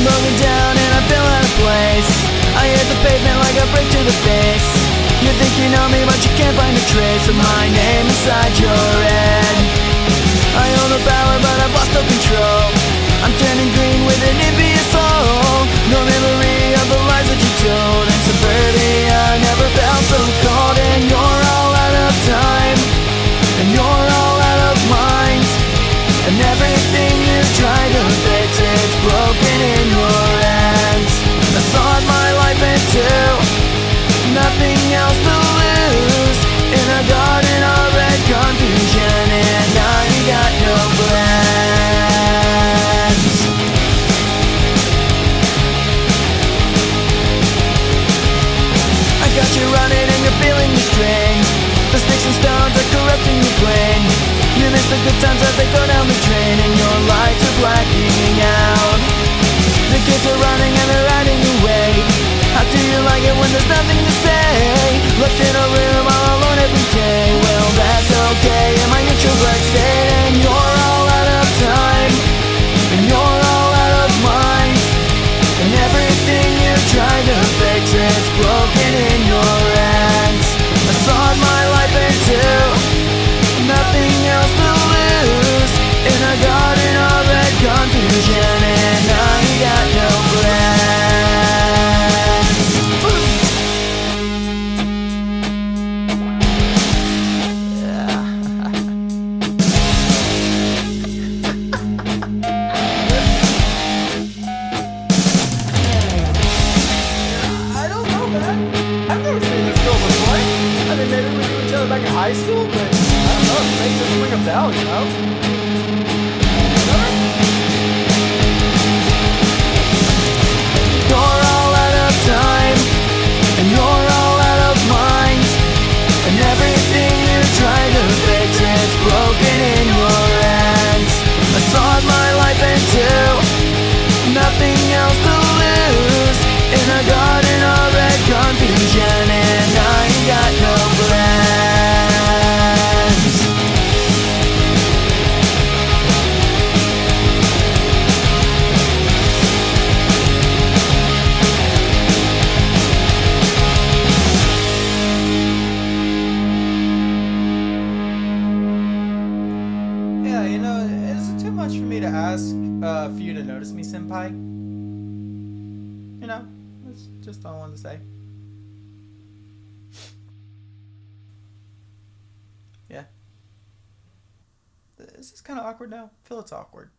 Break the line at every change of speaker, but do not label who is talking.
broken down and I feel out of place. I hit the pavement like a brick to the face. You think you know me but you can't find a trace of my name inside your head. I own the power but I've lost all control. I'm turning green with an envious soul. No memory of the lies that you told. In suburbia I never felt so cold. And you're all out of time, and you're all out of mind. And everything you try to fix is broken in your hands. I sawed my life in two, nothing else to lose. In a garden of red confusion, and now you got no plans. I got you running and you're feeling the strain. The sticks and stones are corrupting your brain. You miss the good times as they go down the drain, and your lights are blacking out. The kids are running and they're riding away. How do you like it when there's nothing to say? Locked in a room all alone every day. Well, that's okay in my introvert state. And you're all out of time, and you're all out of mind. And everything you try to fix is broken in your hands. I sawed my life in two, nothing else to lose. In a garden of red confusion, and now you got no plans.
I don't know, man. I've never seen this girl before. I mean, maybe we knew each other back in high school, but I don't know. It makes it ring a bell, you know?
You're all out of time, and you're all out of mind. And everything you try to fix is broken in your hands. I sawed my life in two, nothing else to lose. In a garden of red confusion, and now you got no plans.
Yeah, you know, is it too much for me to ask for you to notice me, senpai? You know, that's just all I wanted to say. Yeah. Is this kind of awkward now? I feel it's awkward.